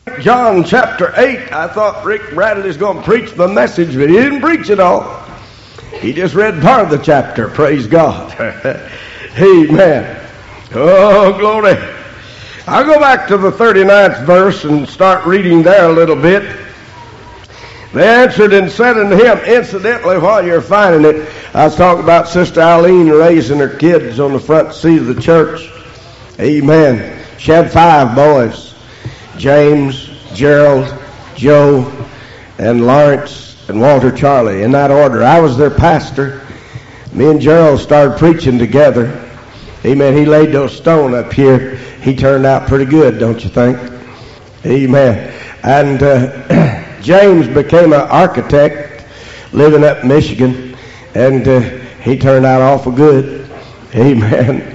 John chapter 8. I thought Rick Bradley was going to preach the message, but he didn't preach it all. He just read part of the chapter. Praise God. Amen. Oh, glory. I'll go back to the 39th verse and start reading there a little bit. They answered and said unto him, incidentally, while you're finding it, I was talking about Sister Eileen raising her kids on the front seat of the church. Amen. She had 5 boys. James, Gerald, Joe, and Lawrence, and Walter Charlie, in that order. I was their pastor. Me and Gerald started preaching together. Amen. He laid those stone up here. He turned out pretty good, don't you think? Amen. And James became an architect living up in Michigan, and he turned out awful good. Amen.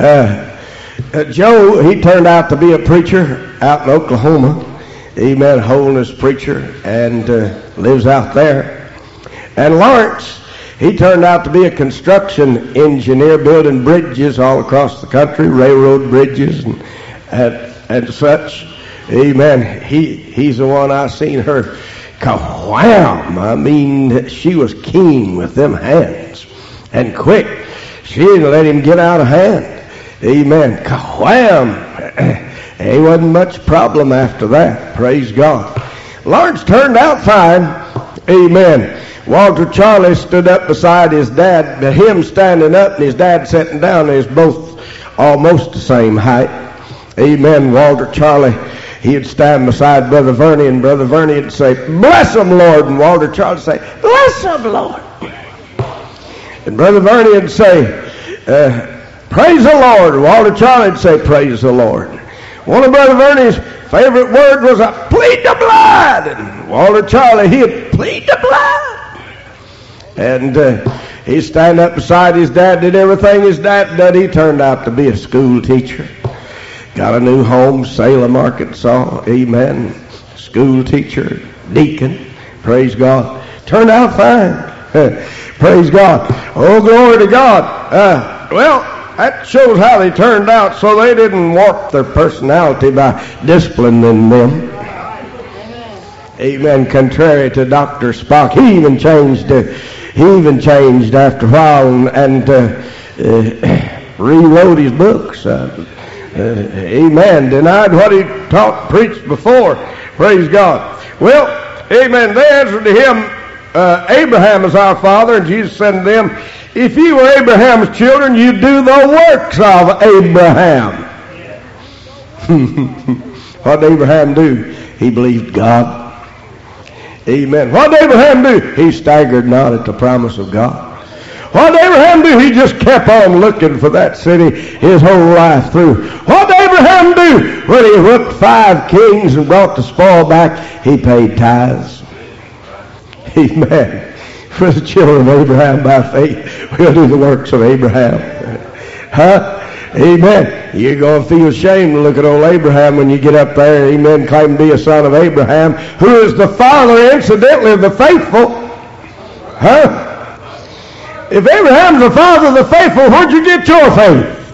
Joe, he turned out to be a preacher out in Oklahoma. Amen. Holiness preacher, and lives out there. And Lawrence, he turned out to be a construction engineer, building bridges all across the country, railroad bridges and such. Amen. He's the one I seen her wham. I mean, she was keen with them hands and quick. She didn't let him get out of hand. Amen. Wham. Ain't wasn't much problem after that. Praise God. Lawrence turned out fine. Amen. Walter Charlie stood up beside his dad, him standing up and his dad sitting down. They was both almost the same height. Amen. Walter Charlie, he'd stand beside Brother Verney, and Brother Verney would say, bless him, Lord. And Walter Charlie would say, bless him, Lord. And Brother Verney would say, praise the Lord. Walter Charlie would say, praise the Lord. One of Brother Verney's favorite words was, plead the blood. And Walter Charlie, he'd plead the blood. And he'd stand up beside his dad, did everything his dad did. He turned out to be a school teacher. Got a new home, Salem, Arkansas. Amen. School teacher, deacon. Praise God. Turned out fine. Praise God. Oh, glory to God. Well, that shows how they turned out, so they didn't warp their personality by disciplining them. Amen. Contrary to Dr. Spock, he even changed after a while and rewrote his books. Amen. Denied what he taught, preached before. Praise God. Well, amen. They answered to him, Abraham is our father, and Jesus said to them, if you were Abraham's children, you'd do the works of Abraham. What did Abraham do? He believed God. Amen. What did Abraham do? He staggered not at the promise of God. What did Abraham do? He just kept on looking for that city his whole life through. What did Abraham do? When he whipped 5 kings and brought the spoil back, he paid tithes. Amen. For the children of Abraham by faith, we'll do the works of Abraham. Huh? Amen. You're going to feel ashamed to look at old Abraham when you get up there, amen, claim to be a son of Abraham, who is the father, incidentally, of the faithful. Huh? If Abraham's the father of the faithful, where'd you get your faith?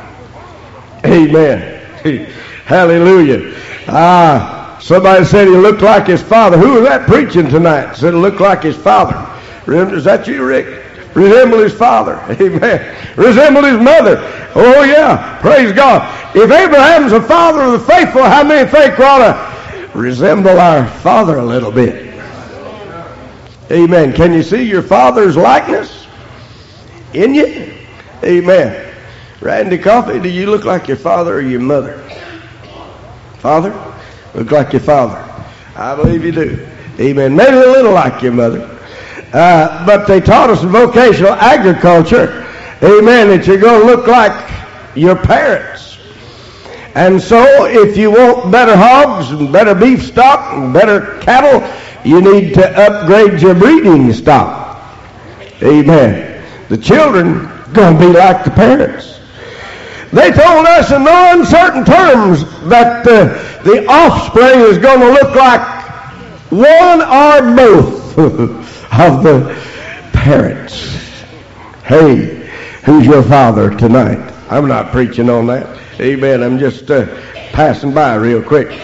Amen. Hallelujah. Somebody said he looked like his father. Who was that preaching tonight? Said he looked like his father. Is that you, Rick? Resemble his father. Amen. Resemble his mother. Oh, yeah. Praise God. If Abraham's the father of the faithful, how many think we ought to resemble our father a little bit? Amen. Can you see your father's likeness in you? Amen. Randy Coffey, do you look like your father or your mother? Father? Look like your father. I believe you do. Amen. Maybe a little like your mother. But they taught us in vocational agriculture, amen, that you're going to look like your parents. And so if you want better hogs and better beef stock and better cattle, you need to upgrade your breeding stock. Amen. The children are going to be like the parents. They told us in no uncertain terms that the offspring is going to look like one or both of the parents. Hey, who's your father tonight? I'm not preaching on that. Amen. I'm just passing by real quick.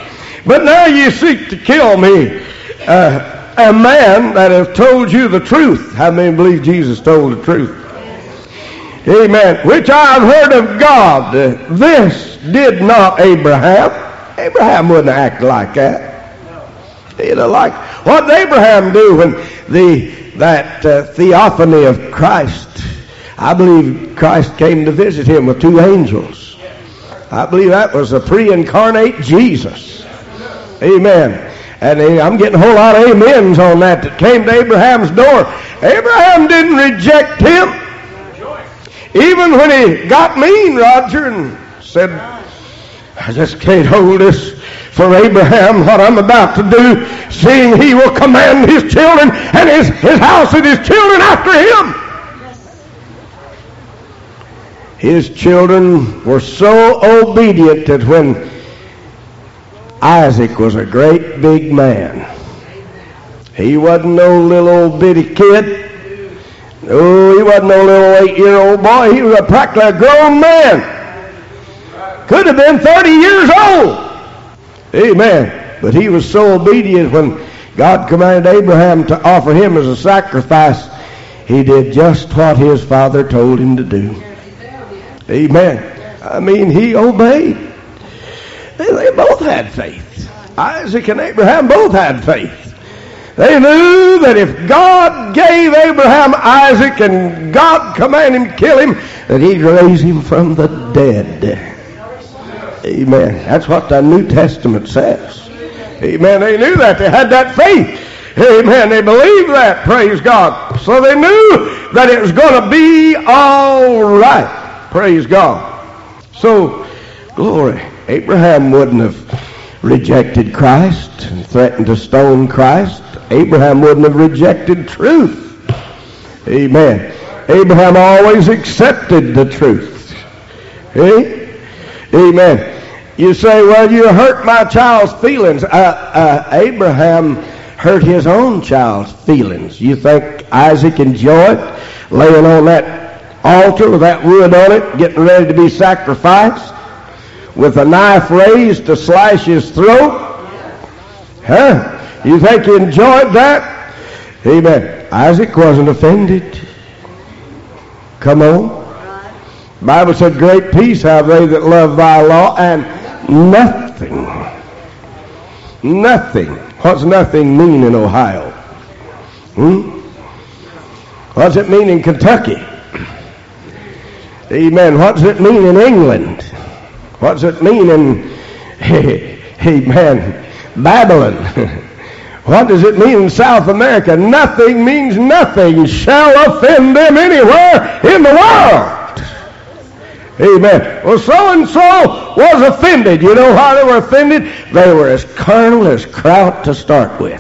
But now ye seek to kill me, a man that has told you the truth. How many believe Jesus told the truth? Amen. Which I have heard of God. This did not Abraham. Abraham wouldn't act like that. He'd have like, what did Abraham do when that theophany of Christ? I believe Christ came to visit him with two angels. I believe that was a pre-incarnate Jesus. Amen. And I'm getting a whole lot of amens on that came to Abraham's door. Abraham didn't reject him. Even when he got mean, Roger, and said, I just can't hold this for Abraham, what I'm about to do, seeing he will command his children and his house and his children after him. His children were so obedient that when Isaac was a great big man, he wasn't no little old bitty kid. No, he wasn't no little 8-year-old boy. He was practically a grown man. Could have been 30 years old. Amen. But he was so obedient when God commanded Abraham to offer him as a sacrifice, he did just what his father told him to do. Amen. I mean, he obeyed. They both had faith. Isaac and Abraham both had faith. They knew that if God gave Abraham Isaac and God commanded him to kill him, that he'd raise him from the dead. Amen. That's what the New Testament says. Amen. They knew that. They had that faith. Amen. They believed that. Praise God. So they knew that it was going to be all right. Praise God. So, glory. Abraham wouldn't have rejected Christ and threatened to stone Christ. Abraham wouldn't have rejected truth. Amen. Abraham always accepted the truth. Amen. You say, well, you hurt my child's feelings. Abraham hurt his own child's feelings. You think Isaac enjoyed laying on that altar with that wood on it, getting ready to be sacrificed, with a knife raised to slash his throat? Huh? You think he enjoyed that? Amen. Isaac wasn't offended. Come on. The Bible said, great peace have they that love thy law, and nothing. What's nothing mean in Ohio? What does it mean in Kentucky? Amen. What does it mean in England? What does it mean in, amen, Babylon? What does it mean in South America? Nothing means nothing shall offend them anywhere in the world. Amen. Well, so-and-so was offended. You know why they were offended? They were as carnal as kraut to start with.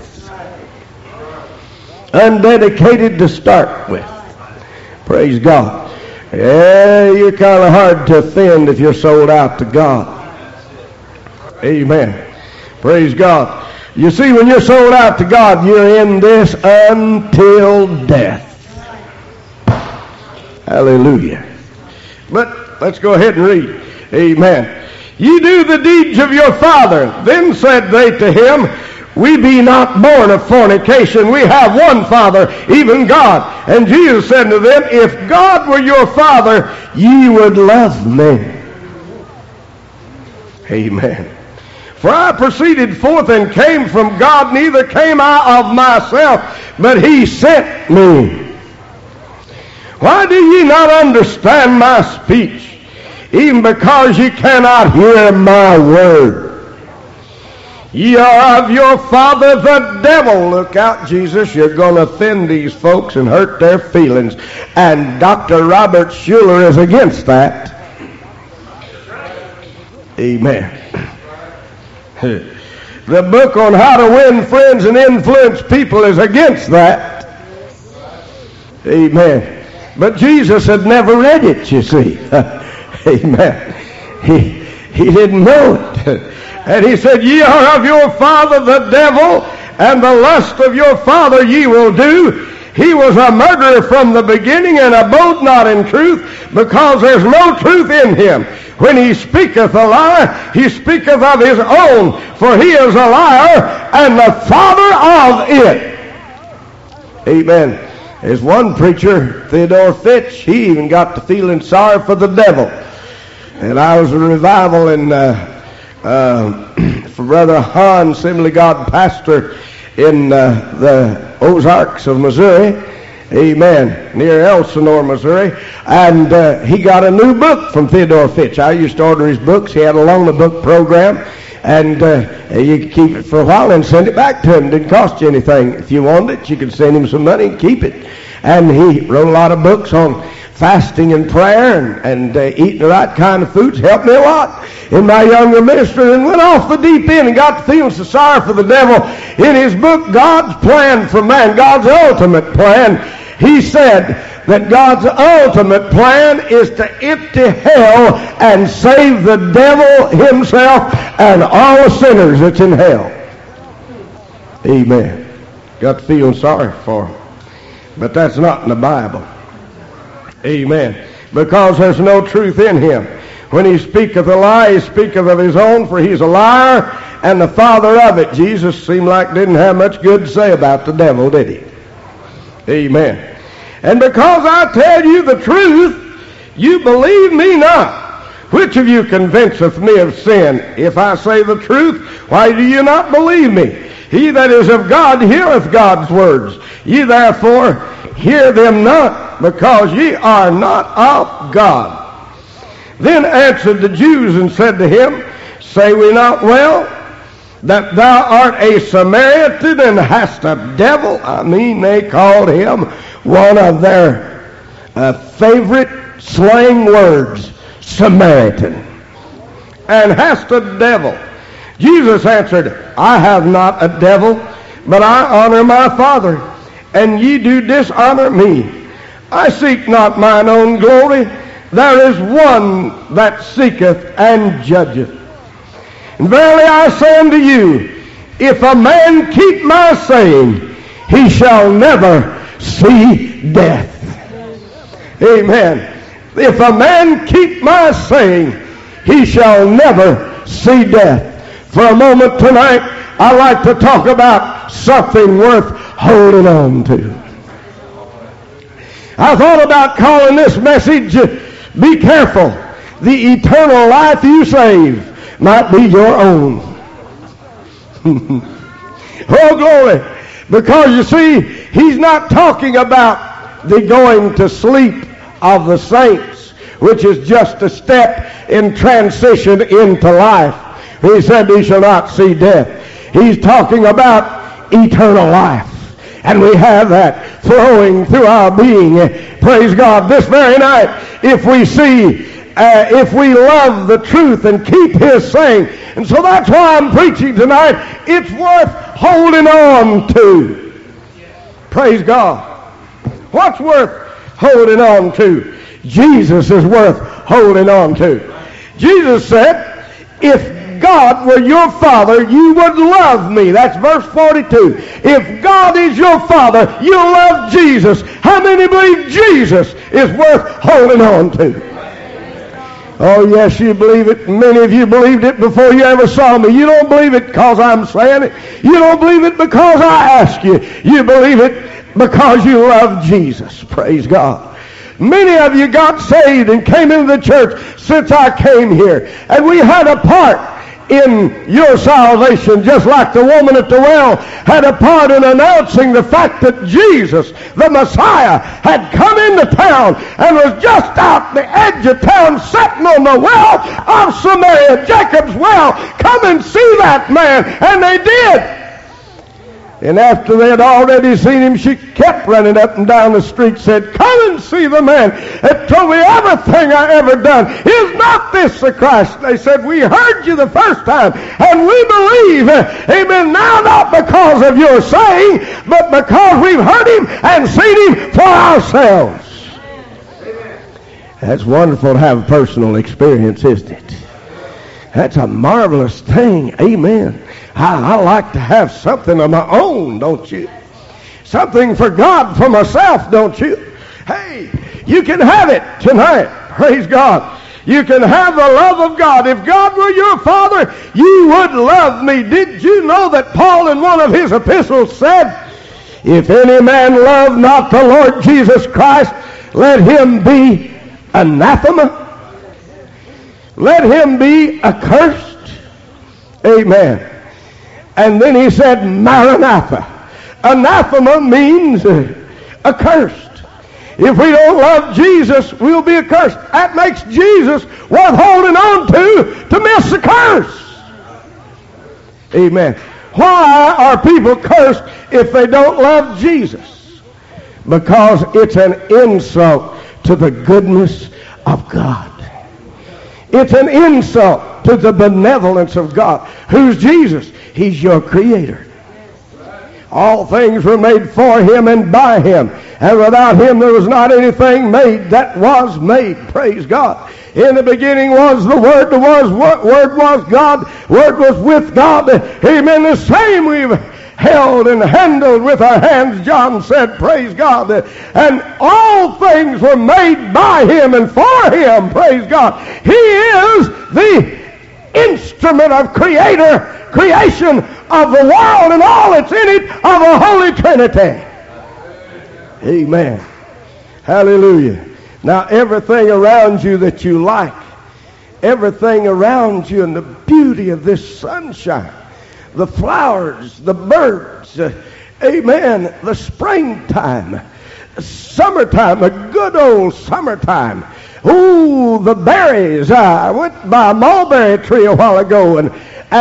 Undedicated to start with. Praise God. Yeah, you're kind of hard to offend if you're sold out to God. Amen. Praise God. You see, when you're sold out to God, you're in this until death. Hallelujah. But let's go ahead and read. Amen. Ye do the deeds of your father. Then said they to him, we be not born of fornication. We have one Father, even God. And Jesus said to them, if God were your Father, ye would love me. Amen. For I proceeded forth and came from God, neither came I of myself, but he sent me. Why do ye not understand my speech, even because ye cannot hear my word? Ye are of your father the devil. Look out, Jesus, you're going to offend these folks and hurt their feelings. And Dr. Robert Schuller is against that. Amen. The book on how to win friends and influence people is against that. Amen. But Jesus had never read it, you see. Amen. He didn't know it. And he said, ye are of your father the devil, and the lust of your father ye will do. He was a murderer from the beginning and abode not in truth, because there's no truth in him. When he speaketh a lie, he speaketh of his own, for he is a liar and the father of it. Amen. There's one preacher, Theodore Fitch, he even got to feeling sorry for the devil. And I was a revival for Brother Hahn, Assembly God pastor in the Ozarks of Missouri. Amen. Near Elsinore, Missouri. And he got a new book from Theodore Fitch. I used to order his books. He had a loan the book program. And you could keep it for a while and send it back to him. It didn't cost you anything. If you wanted it, you could send him some money and keep it. And he wrote a lot of books on fasting and prayer and eating the right kind of foods. Helped me a lot in my younger ministry, and went off the deep end and got to feeling so sorry for the devil. In his book, God's Plan for Man, God's ultimate plan, he said that God's ultimate plan is to empty hell and save the devil himself and all the sinners that's in hell. Amen. Got to feel sorry for him. But that's not in the Bible. Amen. Because there's no truth in him. When he speaketh a lie, he speaketh of his own, for he's a liar and the father of it. Jesus seemed like didn't have much good to say about the devil, did he? Amen. And because I tell you the truth, you believe me not. Which of you convinceth me of sin? If I say the truth, why do you not believe me? He that is of God heareth God's words. Ye therefore hear them not, because ye are not of God. Then answered the Jews and said to him, Say we not well that thou art a Samaritan and hast a devil? I mean, they called him one of their favorite slang words, Samaritan. And hast a devil. Jesus answered, I have not a devil, but I honor my Father, and ye do dishonor me. I seek not mine own glory. There is one that seeketh and judgeth. And verily I say unto you, if a man keep my saying, he shall never see death. Amen. If a man keep my saying, he shall never see death. For a moment tonight, I'd like to talk about something worth holding on to. I thought about calling this message, Be Careful. The eternal life you save might be your own. Oh, glory. Because you see, he's not talking about the going to sleep of the saints, which is just a step in transition into life. He said he shall not see death. He's talking about eternal life. And we have that flowing through our being. Praise God. This very night, if we love the truth and keep his saying. And so that's why I'm preaching tonight. It's worth holding on to. Praise God. What's worth holding on to? Jesus is worth holding on to. Jesus said, if God were your father, you would love me. That's verse 42. If God is your father, you love Jesus. How many believe Jesus is worth holding on to? Oh, yes, you believe it. Many of you believed it before you ever saw me. You don't believe it because I'm saying it. You don't believe it because I ask you. You believe it because you love Jesus. Praise God. Many of you got saved and came into the church since I came here. And we had a part in your salvation, just like the woman at the well had a part in announcing the fact that Jesus, the Messiah, had come into town and was just out the edge of town sitting on the well of Samaria, Jacob's well. Come and see that man. And they did. And after they had already seen him, she kept running up and down the street, said, Come and see the man that told me everything I ever done. Is not this the Christ? They said, We heard you the first time, and we believe. Amen. Now not because of your saying, but because we've heard him and seen him for ourselves. That's wonderful to have a personal experience, isn't it? That's a marvelous thing. Amen. I like to have something of my own, don't you? Something for God, for myself, don't you? Hey, you can have it tonight. Praise God. You can have the love of God. If God were your Father, you would love me. Did you know that Paul in one of his epistles said, if any man love not the Lord Jesus Christ, let him be anathema. Let him be accursed. Amen. And then he said, Maranatha. Anathema means accursed. If we don't love Jesus, we'll be accursed. That makes Jesus worth holding on to miss the curse. Amen. Why are people cursed if they don't love Jesus? Because it's an insult to the goodness of God. It's an insult to the benevolence of God. Who's Jesus? He's your creator. All things were made for him and by him. And without him there was not anything made that was made. Praise God. In the beginning was the Word. The Word was God. Word was with God. Amen. The same we've held and handled with our hands, John said. Praise God. And all things were made by him and for him. Praise God. He is the instrument of creation of the world and all that's in it of a Holy Trinity. Amen. Hallelujah. Now everything around you that you like, everything around you and the beauty of this sunshine, the flowers, the birds, amen, the springtime, summertime, a good old summertime. Ooh, the berries. I went by a mulberry tree a while ago, and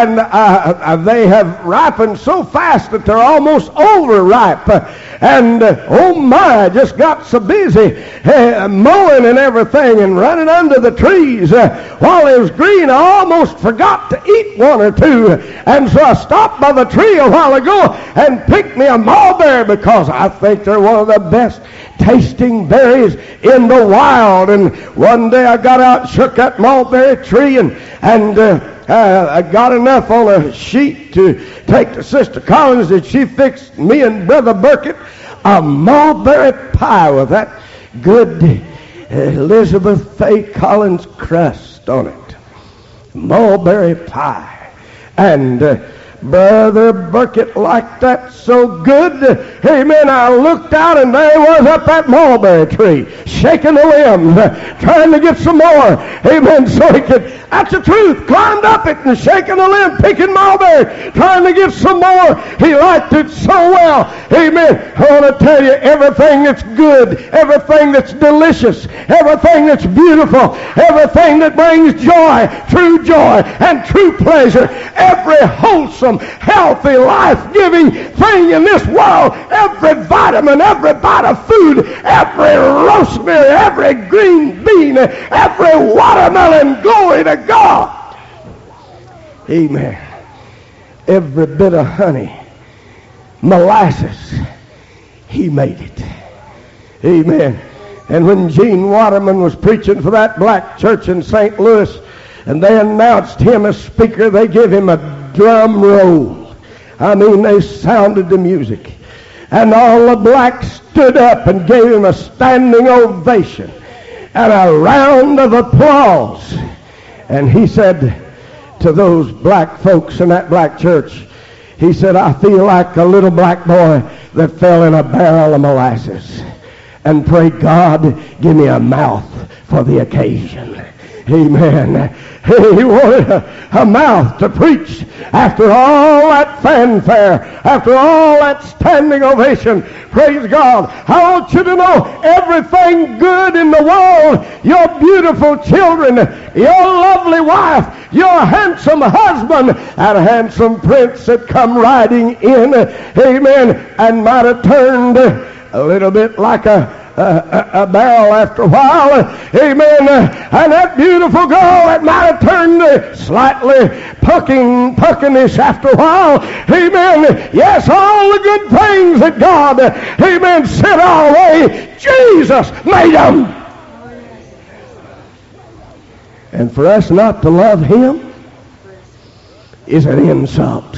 they have ripened so fast that they're almost overripe. And oh my, just got so busy mowing and everything and running under the trees. While it was green, I almost forgot to eat one or two. And so I stopped by the tree a while ago and picked me a mulberry because I think they're one of the best tasting berries in the wild. And one day I got out and shook that mulberry tree and I got enough on a sheet to take to Sister Collins, and she fixed me and Brother Burkett a mulberry pie with that good Elizabeth Fay Collins crust on it. Mulberry pie. And Brother Burkett liked that so good. Amen. I looked out and there was up that mulberry tree, shaking the limbs, trying to get some more. Amen. So he could, that's the truth, climbed up it and shaking the limb, picking mulberry, trying to get some more. He liked it so well. Amen. I want to tell you, everything that's good, everything that's delicious, everything that's beautiful, everything that brings joy and true pleasure, every wholesome, healthy, life-giving thing in this world, every vitamin, every bite of food, every rosemary, every green bean, every watermelon, glory to God. Amen. Every bit of honey, molasses, he made it. Amen. And when Gene Waterman was preaching for that black church in St. Louis, and they announced him as speaker, they gave him a drum roll. I mean, they sounded the music. And all the blacks stood up and gave him a standing ovation and a round of applause. And he said to those black folks in that black church, he said, I feel like a little black boy that fell in a barrel of molasses. And pray God, give me a mouth for the occasion. Amen. He wanted a mouth to preach after all that fanfare, after all that standing ovation. Praise God. I want you to know everything good in the world, your beautiful children, your lovely wife, your handsome husband, and handsome prince that come riding in, amen, and might have turned a little bit like a barrel after a while, amen, and that beautiful girl that might have turned slightly puckinish after a while, amen, yes, all the good things that God, amen, sent our way, Jesus made them. And for us not to love him is an insult.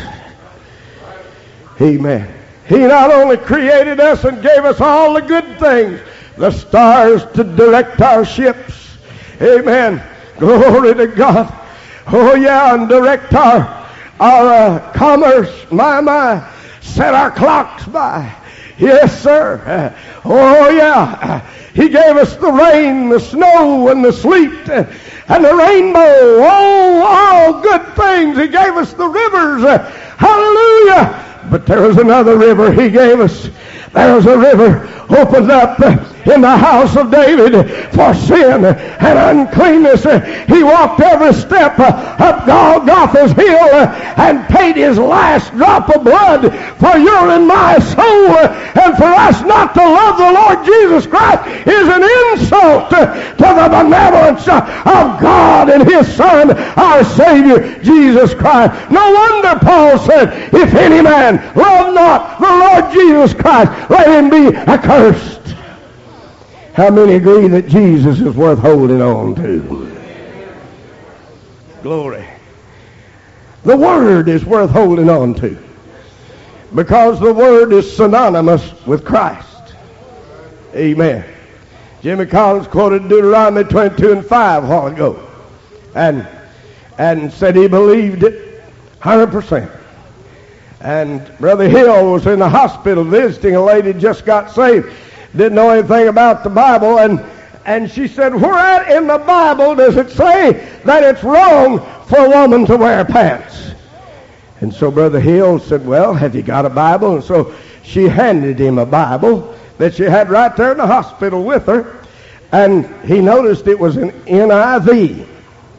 Amen. He not only created us and gave us all the good things, the stars to direct our ships, amen, Glory to God. Oh yeah, and direct our commerce. My, set our clocks by. Yes, sir. Oh yeah. He gave us the rain, the snow, and the sleet, and the rainbow. Oh, all good things. He gave us the rivers. Hallelujah. But there was another river He gave us. There was a river opened up in the house of David for sin and uncleanness. He walked every step up Golgotha's hill and paid His last drop of blood for your and my soul. And for us not to love the Lord Jesus Christ is an insult to the benevolence of God and His Son, our Savior, Jesus Christ. No wonder Paul said, if any man love not the Lord Jesus Christ, let him be accursed. How many agree that Jesus is worth holding on to? Glory. The Word is worth holding on to, because the Word is synonymous with Christ. Amen. Jimmy Collins quoted Deuteronomy 22:5 a while ago, and said he believed it 100%. And Brother Hill was in the hospital visiting a lady just got saved. Didn't know anything about the Bible, and she said, where in the Bible does it say that it's wrong for a woman to wear pants? And so Brother Hill said, well, have you got a Bible? And so she handed him a Bible that she had right there in the hospital with her, and he noticed it was an NIV.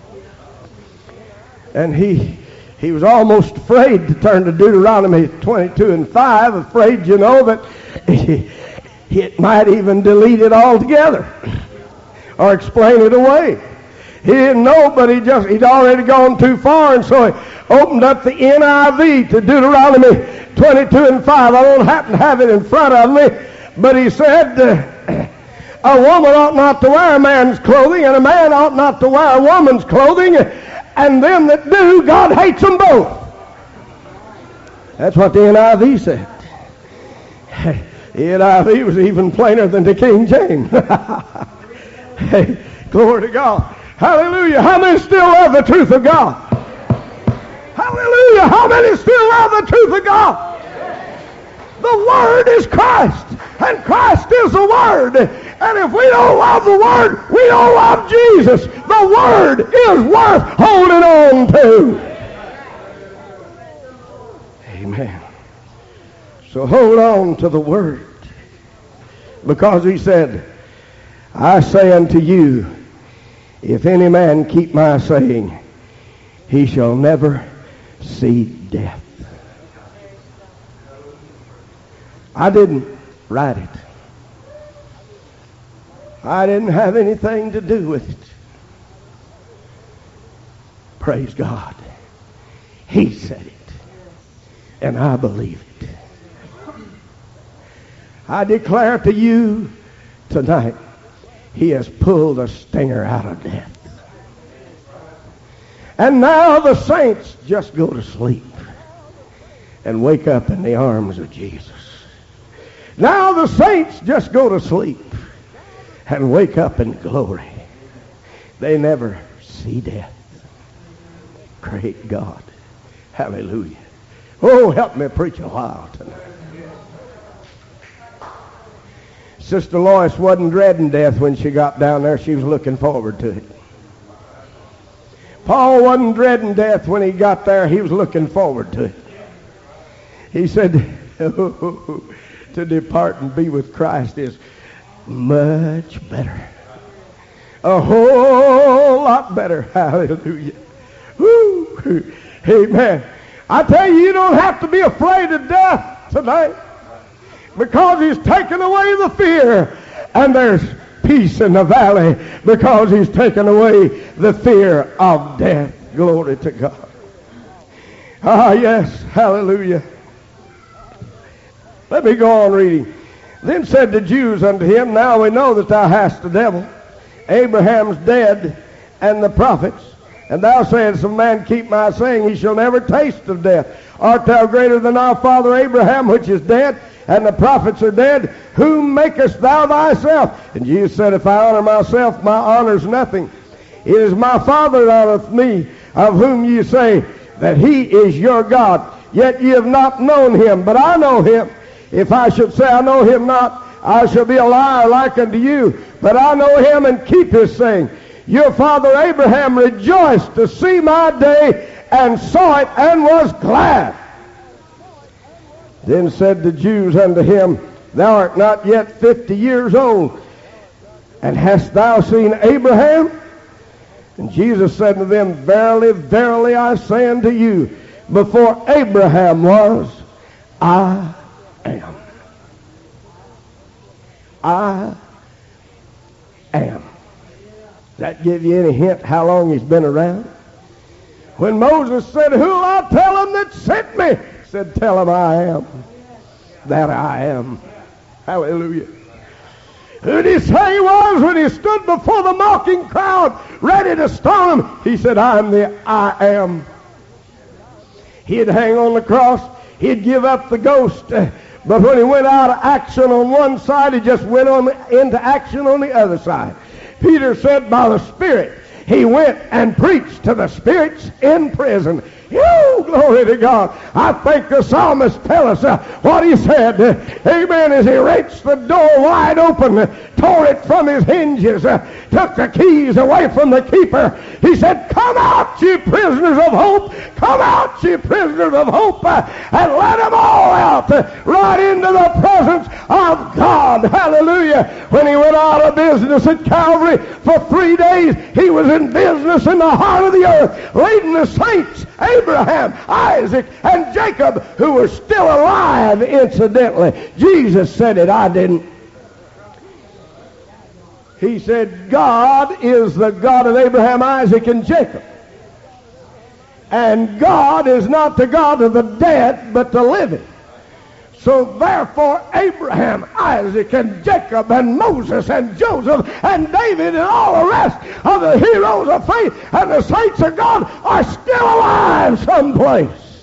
And he was almost afraid to turn to Deuteronomy 22:5, afraid, that it might even delete it altogether or explain it away. He didn't know, but he'd already gone too far, and so he opened up the NIV to Deuteronomy 22:5. I don't happen to have it in front of me, but he said, a woman ought not to wear a man's clothing, and a man ought not to wear a woman's clothing, and them that do, God hates them both. That's what the NIV said. The NIV was even plainer than the King James. Hey, glory to God. Hallelujah. How many still love the truth of God? Hallelujah. How many still love the truth of God? The Word is Christ, and Christ is the Word. And if we don't love the Word, we don't love Jesus. The Word is worth holding on to. Amen. So hold on to the Word, because He said, I say unto you, if any man keep my saying, he shall never see death. I didn't write it. I didn't have anything to do with it. Praise God. He said it, and I believe it. I declare to you tonight, He has pulled the stinger out of death. And now the saints just go to sleep and wake up in the arms of Jesus. Now the saints just go to sleep and wake up in glory. They never see death. Great God. Hallelujah. Oh, help me preach a while tonight. Sister Lois wasn't dreading death when she got down there. She was looking forward to it. Paul wasn't dreading death when he got there. He was looking forward to it. He said, to depart and be with Christ is much better. A whole lot better. Hallelujah. Woo. Amen. I tell you, you don't have to be afraid of death tonight, because He's taken away the fear, and there's peace in the valley because He's taken away the fear of death. Glory to God. Ah, yes. Hallelujah. Let me go on reading. Then said the Jews unto him, now we know that thou hast the devil. Abraham's dead, and the prophets. And thou sayest, if a man keep my saying, he shall never taste of death. Art thou greater than our father Abraham, which is dead, and the prophets are dead? Whom makest thou thyself? And Jesus said, if I honor myself, my honor's nothing. It is my Father that loveth me, of whom ye say that he is your God. Yet ye have not known him, but I know him. If I should say I know him not, I shall be a liar like unto you. But I know him and keep his saying. Your father Abraham rejoiced to see my day, and saw it, and was glad. Then said the Jews unto him, Thou art not yet 50 years old, and hast thou seen Abraham? And Jesus said to them, Verily, verily, I say unto you, before Abraham was, I am. I am. Does that give you any hint how long he's been around? When Moses said, Who'll I tell him that sent me? He said, Tell him I am. That I am. Hallelujah. Who did he say he was when he stood before the mocking crowd, ready to stone him? He said, I'm the I am. He'd hang on the cross. He'd give up the ghost. But when he went out of action on one side, he just went into action on the other side. Peter said by the Spirit, he went and preached to the spirits in prison. Glory to God. I think the psalmist tell us what he said. Amen. As he wrenched the door wide open, tore it from his hinges, took the keys away from the keeper. He said, Come out, ye prisoners of hope. Come out, ye prisoners of hope. And let them all out right into the presence of God. Hallelujah. When he went out of business at Calvary for 3 days, he was in business in the heart of the earth, leading the saints, Abraham, Isaac, and Jacob, who were still alive, incidentally. Jesus said it, I didn't. He said, God is the God of Abraham, Isaac, and Jacob. And God is not the God of the dead, but the living. So therefore, Abraham, Isaac, and Jacob, and Moses, and Joseph, and David, and all the rest of the heroes of faith and the saints of God are still alive someplace.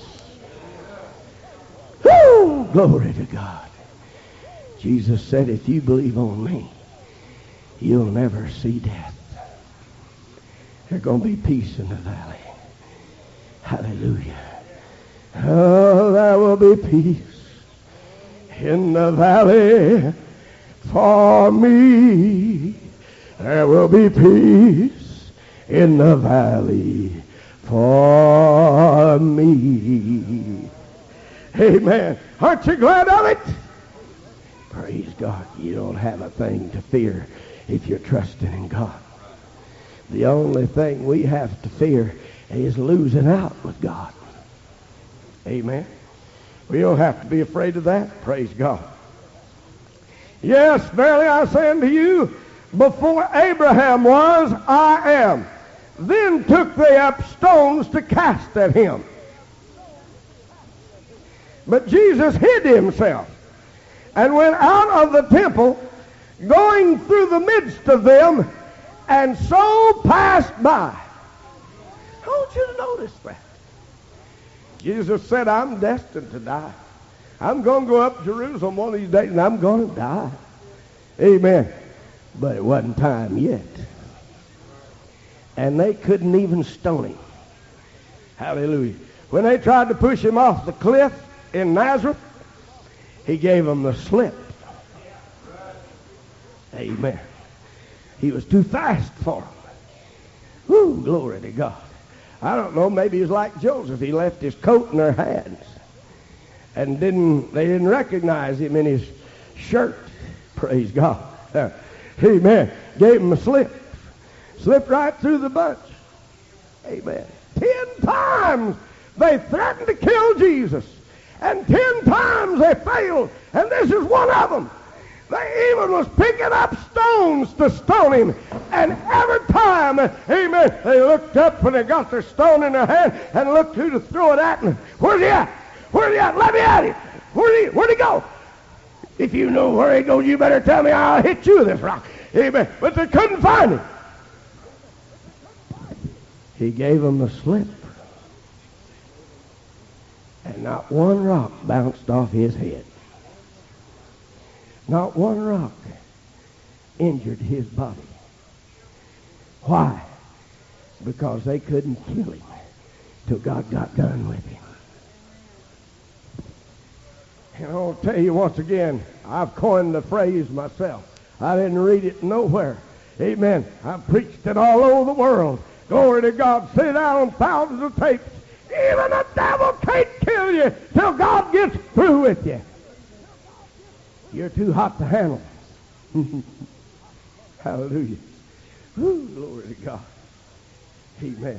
Woo! Glory to God. Jesus said, if you believe on me, you'll never see death. There's going to be peace in the valley. Hallelujah. Oh, there will be peace in the valley for me. There will be peace in the valley for me. Amen. Aren't you glad of it? Praise God. You don't have a thing to fear if you're trusting in God. The only thing we have to fear is losing out with God. Amen. We don't have to be afraid of that. Praise God. Yes, verily I say unto you, before Abraham was, I am. Then took they up stones to cast at him. But Jesus hid himself and went out of the temple, going through the midst of them, and so passed by. I want you to notice that. Jesus said, I'm destined to die. I'm going to go up to Jerusalem one of these days, and I'm going to die. Amen. But it wasn't time yet. And they couldn't even stone him. Hallelujah. When they tried to push him off the cliff in Nazareth, he gave them the slip. Amen. He was too fast for them. Woo, glory to God. I don't know, maybe he was like Joseph. He left his coat in their hands. And they didn't recognize him in his shirt. Praise God. Amen. Gave him a slip. Slipped right through the bunch. Amen. 10 times they threatened to kill Jesus. And 10 times they failed. And this is one of them. They even was picking up stones to stone him. And every time, amen, they looked up when they got their stone in their hand and looked who to throw it at. And where's he at? Where's he at? Let me at him. Where'd he go? If you know where he goes, you better tell me. I'll hit you with this rock. Amen. But they couldn't find him. He gave them the slip. And not one rock bounced off his head. Not one rock injured his body. Why? because they couldn't kill him till God got done with him. And I'll tell you once again, I've coined the phrase myself. I didn't read it nowhere. Amen. I've preached it all over the world. Glory to God. Sit down on thousands of tapes. Even the devil can't kill you till God gets through with you. You're too hot to handle. Hallelujah. Woo, glory to God. Amen.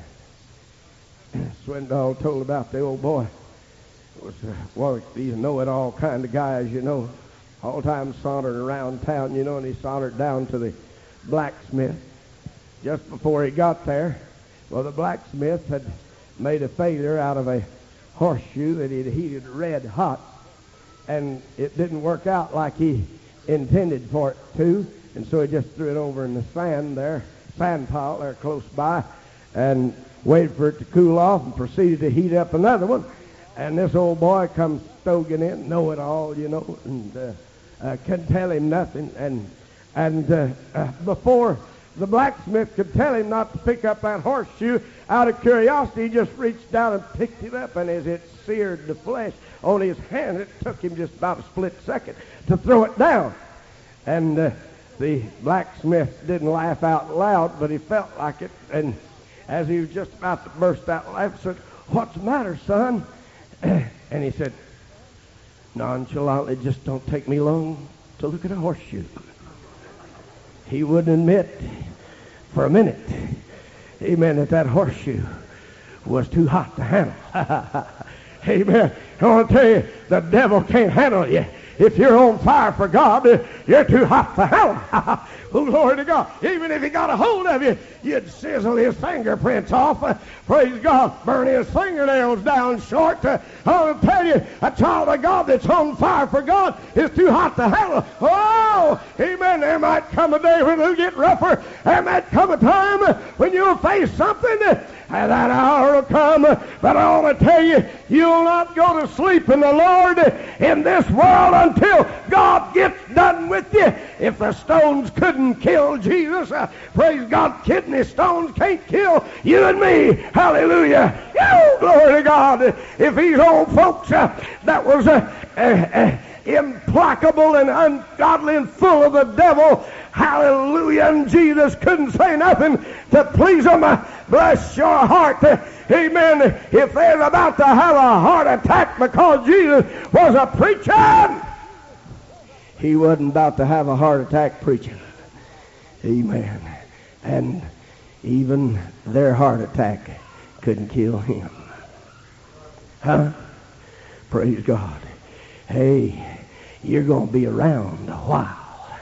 Swindoll told about the old boy. Was one of these know-it-all kind of guys, you know, all time sauntering around town, you know, and he sauntered down to the blacksmith. Just before he got there, well, the blacksmith had made a failure out of a horseshoe that he'd heated red hot, and it didn't work out like he intended for it to, and so he just threw it over in the sand pile there close by, and waited for it to cool off and proceeded to heat up another one. And this old boy comes stoking in, know-it-all, you know, and couldn't tell him nothing. And before the blacksmith could tell him not to pick up that horseshoe, out of curiosity, he just reached down and picked it up, and as it seared the flesh on his hand, it took him just about a split second to throw it down. And the blacksmith didn't laugh out loud, but he felt like it. And as he was just about to burst out laughing, he said, "What's the matter, son?" And he said, nonchalantly, "Just don't take me long to look at a horseshoe." He wouldn't admit for a minute, amen, that horseshoe was too hot to handle. Amen. I want to tell you, the devil can't handle you. If you're on fire for God, you're too hot to handle. Oh, glory to God. Even if he got a hold of you, you'd sizzle his fingerprints off. Praise God. Burn his fingernails down short. I'll tell you, a child of God that's on fire for God is too hot to handle. Oh, amen. There might come a day when it'll get rougher. There might come a time when you'll face something, and that hour will come. But I want to tell you, you'll not go to sleep in the Lord in this world until God gets done with you. If the stones couldn't kill Jesus, praise God, kidney stones can't kill you and me. Hallelujah. Oh, glory to God. If these old folks that was implacable and ungodly and full of the devil, hallelujah, and Jesus couldn't say nothing to please them, bless your heart. Amen. If they're about to have a heart attack because Jesus was a preacher, he wasn't about to have a heart attack preaching. Amen. And even their heart attack couldn't kill him. Huh? Praise God. Hey, you're going to be around a while.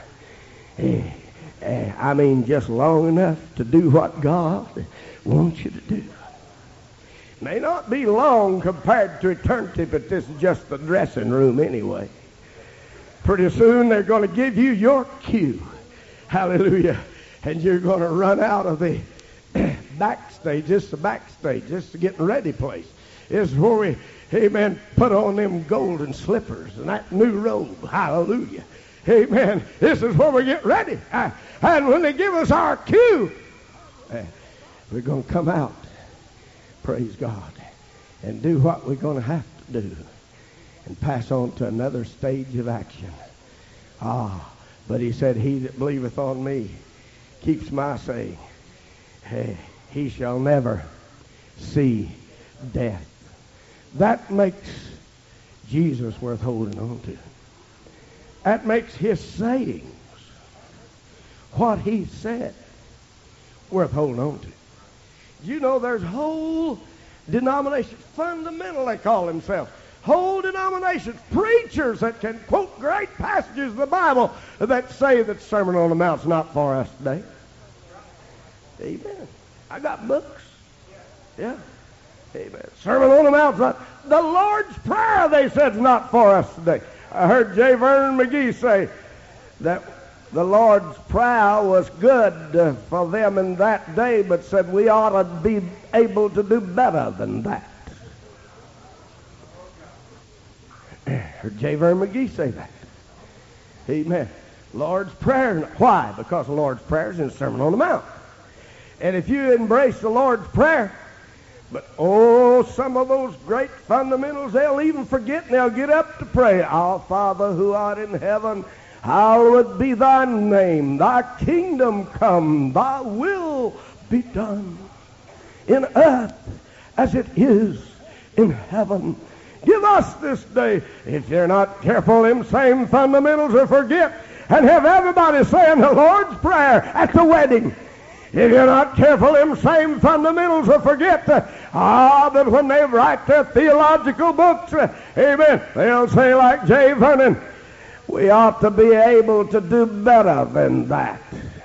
I mean, just long enough to do what God wants you to do. May not be long compared to eternity, but this is just the dressing room anyway. Pretty soon they're going to give you your cue. Hallelujah. And you're going to run out of the backstage. This is the backstage. This is the getting ready place. This is where we, amen, put on them golden slippers and that new robe. Hallelujah. Amen. This is where we get ready. And when they give us our cue, we're going to come out, praise God, and do what we're going to have to do and pass on to another stage of action. But he said, he that believeth on me keeps my saying, he shall never see death. That makes Jesus worth holding on to. That makes his sayings, what he said, worth holding on to. You know, there's whole denominations, fundamental they call themselves, whole denominations, preachers that can quote great passages of the Bible that say that Sermon on the Mount's not for us today. Amen. I got books. Yeah. Amen. Sermon on the Mount's not. The Lord's Prayer, they said, is not for us today. I heard J. Vernon McGee say that the Lord's Prayer was good for them in that day, but said we ought to be able to do better than that. I heard J. Vernon McGee say that. Amen. Lord's Prayer. Why? Because the Lord's Prayer is in the Sermon on the Mount. And if you embrace the Lord's Prayer, but oh, some of those great fundamentals, they'll even forget and they'll get up to pray. Our Father who art in heaven, hallowed be thy name. Thy kingdom come, thy will be done in earth as it is in heaven. Give us this day. If you're not careful, them same fundamentals will forget and have everybody saying the Lord's Prayer at the wedding. If you're not careful, them same fundamentals will forget that when they write their theological books, amen, they'll say like J. Vernon, we ought to be able to do better than that.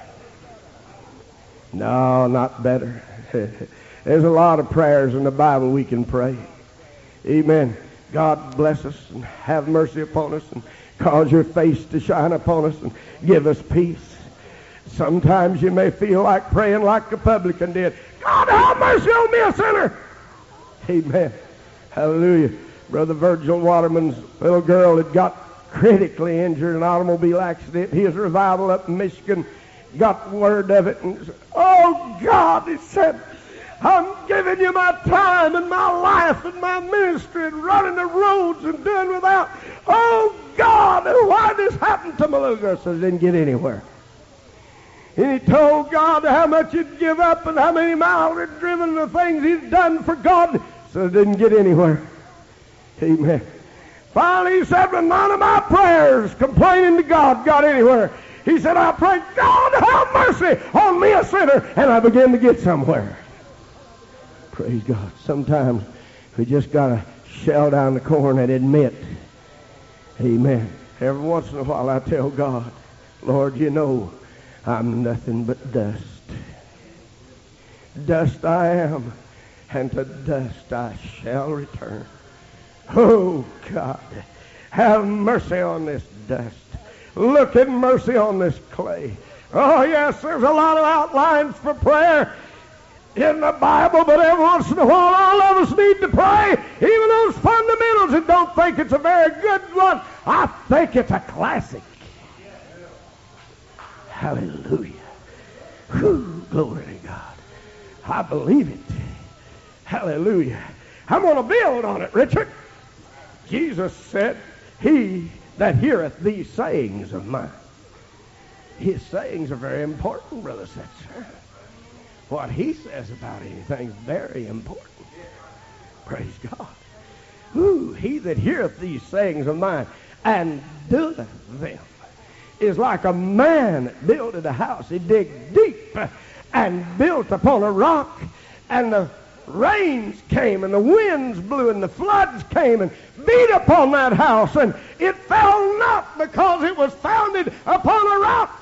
No, not better. There's a lot of prayers in the Bible we can pray. Amen. God bless us and have mercy upon us and cause your face to shine upon us and give us peace. Sometimes you may feel like praying like the publican did. God, have mercy on me, a sinner. Amen. Hallelujah. Brother Virgil Waterman's little girl had got critically injured in an automobile accident. His revival up in Michigan got word of it. And said, oh, God, he said, I'm giving you my time and my life and my ministry and running the roads and doing without. Oh, God, why this happened to my little girl? So he didn't get anywhere. And he told God how much he'd give up and how many miles he'd driven, the things he'd done for God. So he didn't get anywhere. Amen. Finally, he said, well, none of my prayers complaining to God got anywhere. He said, I prayed, God, have mercy on me, a sinner. And I began to get somewhere. Praise God. Sometimes we just got to shell down the corn and admit. Amen. Every once in a while I tell God, Lord, you know I'm nothing but dust. Dust I am, and to dust I shall return. Oh, God, have mercy on this dust. Look at mercy on this clay. Oh, yes, there's a lot of outlines for prayer in the Bible, but every once in a while all of us need to pray. Even those fundamentals that don't think it's a very good one, I think it's a classic. Hallelujah. Whew, glory to God. I believe it. Hallelujah. I'm going to build on it, Richard. Jesus said, he that heareth these sayings of mine. His sayings are very important, Brother Setzer. What he says about anything is very important. Praise God. Ooh, he that heareth these sayings of mine and doeth them is like a man that builded a house. He digged deep and built upon a rock, and the rains came and the winds blew and the floods came and beat upon that house, and it fell not because it was founded upon a rock.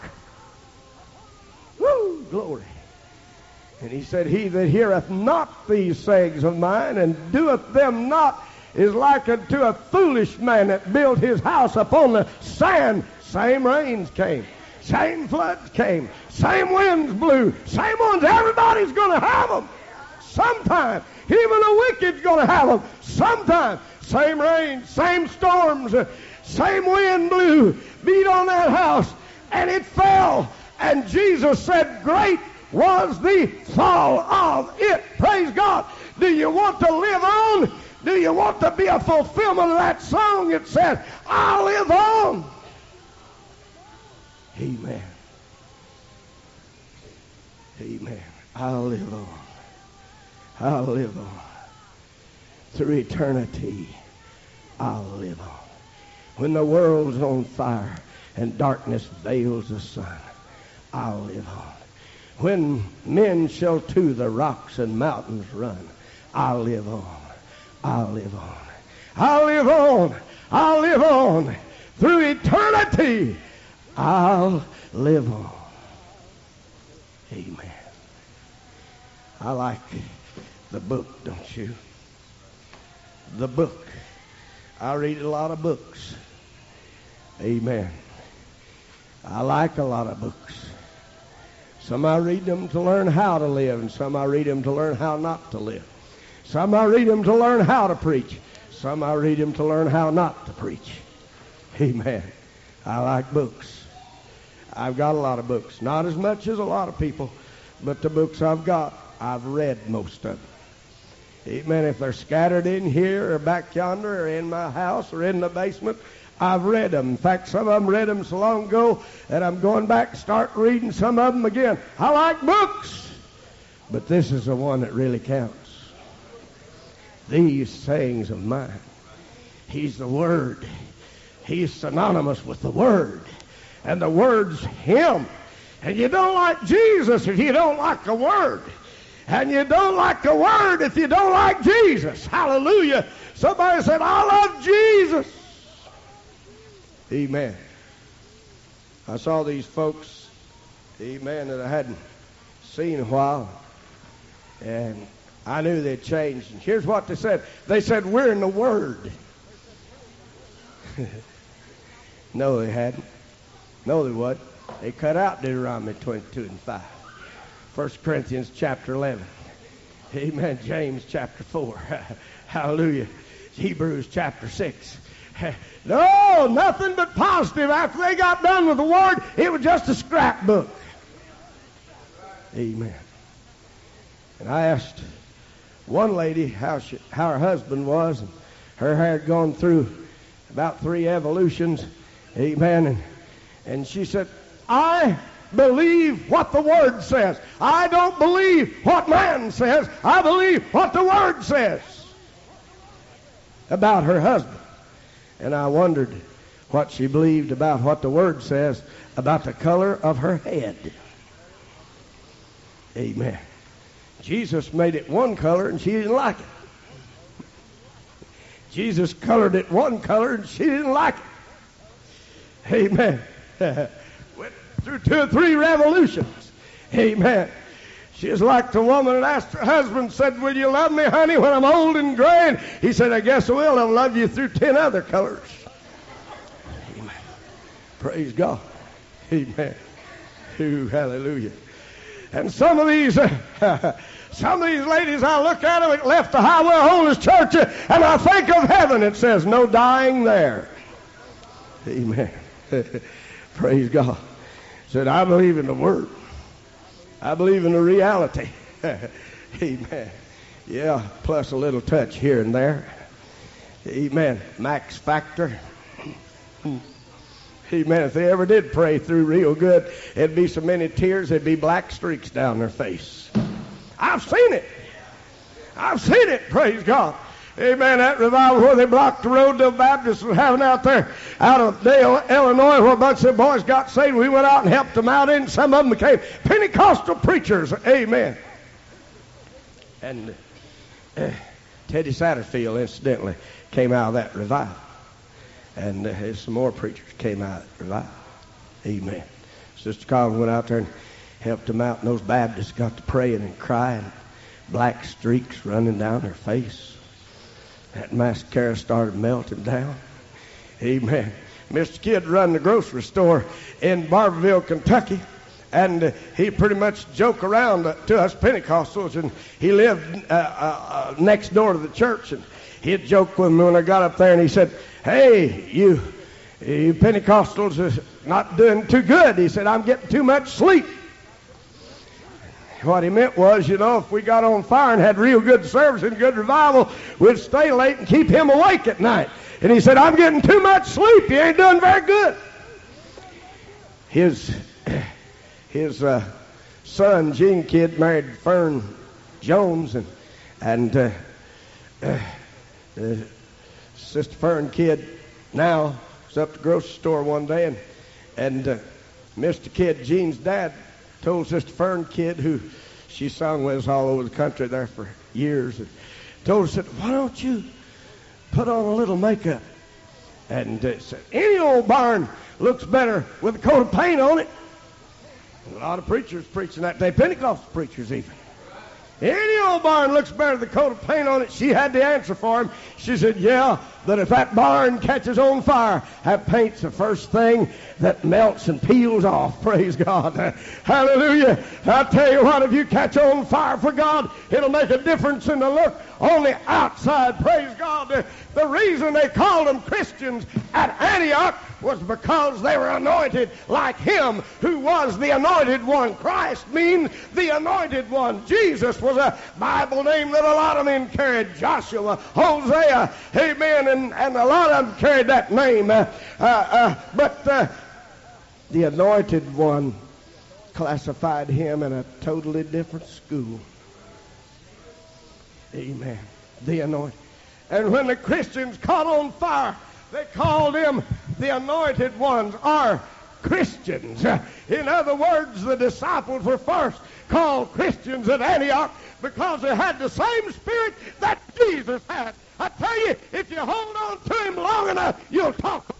Woo, glory. And he said, he that heareth not these sayings of mine and doeth them not is like unto a foolish man that built his house upon the sand. Same rains came, same floods came, same winds blew, same ones. Everybody's going to have them sometime. Even the wicked's going to have them sometime. Same rain, same storms, same wind blew, beat on that house, and it fell. And Jesus said, great was the fall of it. Praise God. Do you want to live on? Do you want to be a fulfillment of that song? It says, I'll live on. Amen. Amen. I'll live on. I'll live on. Through eternity, I'll live on. When the world's on fire and darkness veils the sun, I'll live on. When men shall to the rocks and mountains run, I'll live on. I'll live on. I'll live on. I'll live on. Through eternity, I'll live on. Amen. I like the book, don't you? The book. I read a lot of books. Amen. I like a lot of books. Some I read them to learn how to live, and some I read them to learn how not to live. Some I read them to learn how to preach. Some I read them to learn how not to preach. Amen. I like books. I've got a lot of books. Not as much as a lot of people, But the books I've got, I've read most of them. Amen. If they're scattered in here or back yonder or in my house or in the basement, I've read them. In fact, some of them read them so long ago that I'm going back to start reading some of them again. I like books, but this is the one that really counts. These sayings of mine. He's the Word. He's synonymous with the Word. And the Word's Him. And you don't like Jesus if you don't like the Word. And you don't like the Word if you don't like Jesus. Hallelujah. Somebody said, I love Jesus. Amen. I saw these folks, amen, that I hadn't seen in a while. And I knew they'd changed. And here's what they said. They said, we're in the Word. No, they hadn't. No, they wasn't. They cut out Deuteronomy 22 and 5. 1 Corinthians chapter 11. Amen. James chapter 4. Hallelujah. Hebrews chapter 6. No, nothing but positive. After they got done with the Word, it was just a scrapbook. Amen. And I asked one lady how her husband was, and her hair had gone through about 3 evolutions. Amen. And she said, I believe what the Word says. I don't believe what man says. I believe what the Word says about her husband. And I wondered what she believed about what the Word says about the color of her head. Amen. Jesus made it one color and she didn't like it. Jesus colored it one color and she didn't like it. Amen. Went through 2 or 3 revolutions. Amen. She's like the woman that asked her husband, said, will you love me, honey, when I'm old and gray? And he said, I guess I will. I'll love you through 10 other colors. Amen. Praise God. Amen. Ooh, hallelujah. And some of these ladies, I look at them, it left the Highway Holiness Church, and I think of heaven. It says, no dying there. Amen. Praise God. Said, I believe in the Word. I believe in the reality. Amen. Yeah, plus a little touch here and there. Amen. Max Factor. Amen. If they ever did pray through real good, it'd be so many tears, there'd be black streaks down their face. I've seen it. I've seen it. Praise God. Amen. That revival where they blocked the road the Baptists were having out there out of Dale, Illinois, where a bunch of boys got saved. We went out and helped them out, and some of them became Pentecostal preachers. Amen. And Teddy Satterfield, incidentally, came out of that revival. And some more preachers came out of that revival. Amen. Sister Collins went out there and helped them out, and those Baptists got to praying and crying. Black streaks running down their face. That mascara started melting down. Amen. Mr. Kidd run the grocery store in Barberville, Kentucky. And he pretty much joked around to us Pentecostals. And he lived next door to the church. And he'd joke with me when I got up there. And he said, hey, you Pentecostals are not doing too good. He said, I'm getting too much sleep. What he meant was, you know, if we got on fire and had real good service and good revival, we'd stay late and keep him awake at night. And he said, I'm getting too much sleep. You ain't doing very good. His son, Gene Kidd, married Fern Jones. And Sister Fern Kidd now was up at the grocery store one day. And Mr. Kidd, Gene's dad, told Sister Fern Kidd, who she sung with all over the country there for years, and told her, said, why don't you put on a little makeup? And said, any old barn looks better with a coat of paint on it. And a lot of preachers preaching that day, Pentecostal preachers even. Any old barn looks better with a coat of paint on it. She had the answer for him. She said, yeah, but if that barn catches on fire, that paint's the first thing that melts and peels off. Praise God. Hallelujah. I tell you what, if you catch on fire for God, it'll make a difference in the look on the outside. Praise God. The reason they called them Christians at Antioch was because they were anointed like him who was the anointed one. Christ means the anointed one. Jesus was a Bible name that a lot of men carried. Joshua, Hosea, amen, and a lot of them carried that name. But the anointed one classified him in a totally different school. Amen. The anointed. And when the Christians caught on fire, they called them the anointed ones, or Christians. In other words, the disciples were first called Christians at Antioch because they had the same spirit that Jesus had. I tell you, if you hold on to him long enough, you'll talk